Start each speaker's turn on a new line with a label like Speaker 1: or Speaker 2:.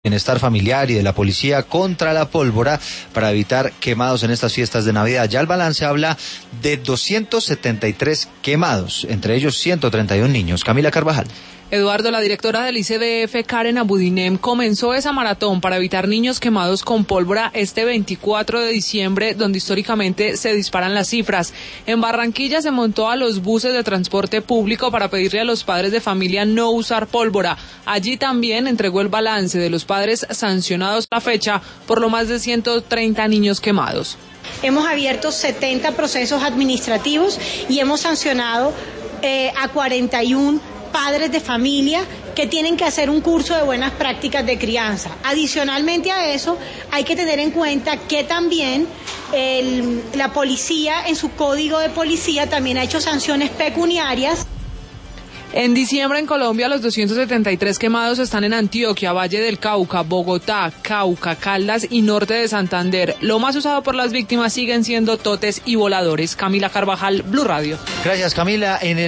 Speaker 1: Bienestar Familiar y de la Policía contra la pólvora para evitar quemados en estas fiestas de Navidad. Ya el balance habla de 273 quemados, entre ellos 131 niños. Camila Carvajal.
Speaker 2: Eduardo, la directora del ICBF, Karen Abudinem, comenzó esa maratón para evitar niños quemados con pólvora este 24 de diciembre, donde históricamente se disparan las cifras. En Barranquilla se montó a los buses de transporte público para pedirle a los padres de familia no usar pólvora. Allí también entregó el balance de los padres sancionados a la fecha por lo más de 130 niños quemados.
Speaker 3: Hemos abierto 70 procesos administrativos y hemos sancionado a 41 padres de familia que tienen que hacer un curso de buenas prácticas de crianza. Adicionalmente a eso, hay que tener en cuenta que también la policía, en su código de policía, también ha hecho sanciones pecuniarias.
Speaker 2: En diciembre en Colombia los 273 quemados están en Antioquia, Valle del Cauca, Bogotá, Cauca, Caldas y norte de Santander. Lo más usado por las víctimas siguen siendo totes y voladores. Camila Carvajal, Blue Radio.
Speaker 1: Gracias, Camila.